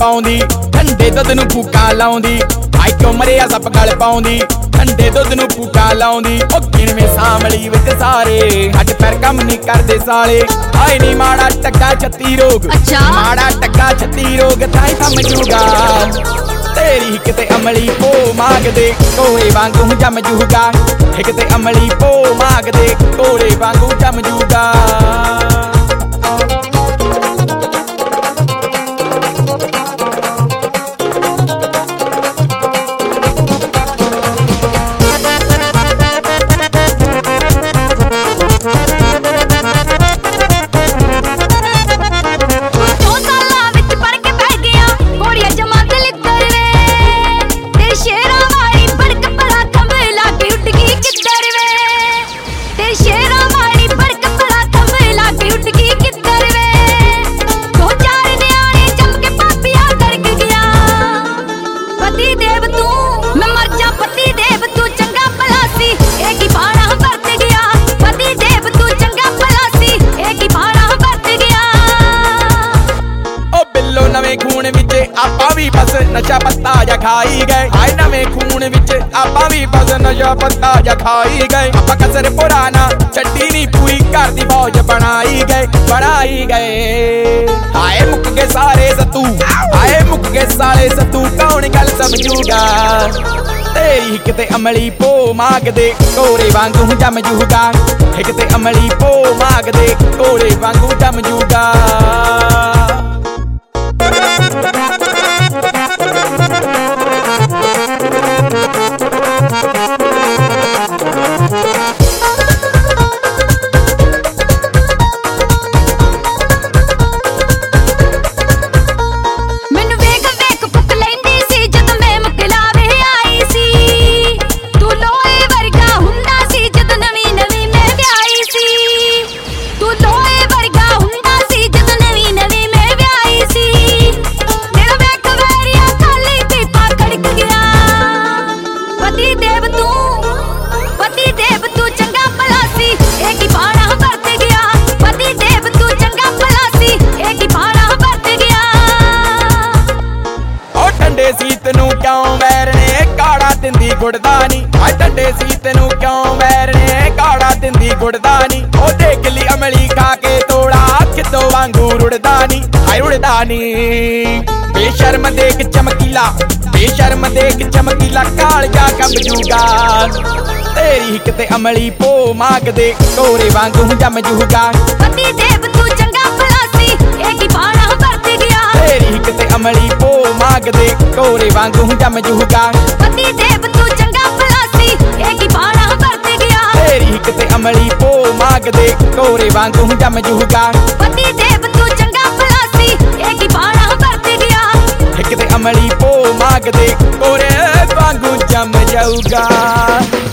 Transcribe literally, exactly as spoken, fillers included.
पाउंदी ठंडे दुध नूं फूकां लाउंदी भाई क्यों मरिया सब गल पाउंदी ठंडे दुध नूं फूकां लाउंदी ओ गिणवे सामली विच सारे हट पैर कम नहीं करदे साले हाय नी माड़ा टक्का छत्ती रोग अच्छा माड़ा टक्का छत्ती रोग ताई थम जूगा तेरी किते अमली पो मागदे कोड़े वांगू जम जूगा किते अमली पो मागदे कोड़े वांगू जम जूगा खून विच आपां भी बस नशा पत्ता जा खाई गए आए नवे खून विच आपां भी बस नशा पत्ता जा खाई गए आपां कसर पुराना छड्डी नी पूरी घर दी फौज बनाई गए बनाई गए हाय मुक गए सारे सतू हाय मुक गए सारे सतू कौन गल समझूगा तेरी किते अमली पो मागदे कोड़े वांगू जम जूगा किते अमली पो मागदे कोड़े वांगू जम जूगा क्यों वैरने काड़ा दिंदी गुड़दानी हाय ठंडे सी तेनू क्यों वैरने काड़ा दिंदी गुड़दानी ओ देख ली अमली खा के तोड़ा कितो वांगू रुड़दानी हाय रुड़दानी बेशर्म देख चमकीला बेशर्म देख चमकीला काल जा कब जूगा तेरी किते अमली पो मागदे कोड़े वांगू जम जूगा पति देव तू चंगा भला सी ए की बाणा वरत गया तेरी किते अमली पो मागदे कोड़े वांगू जम जूगा पति देव तू चंगा भला सी ए की बाणा वरत गया तेरी किते अमली पो मागदे कोड़े वांगू जम जूगा पति देव तू चंगा भला सी ए की बाणा वरत गया किते अमली पो मागदे कोड़े वांगू जम जाऊगा।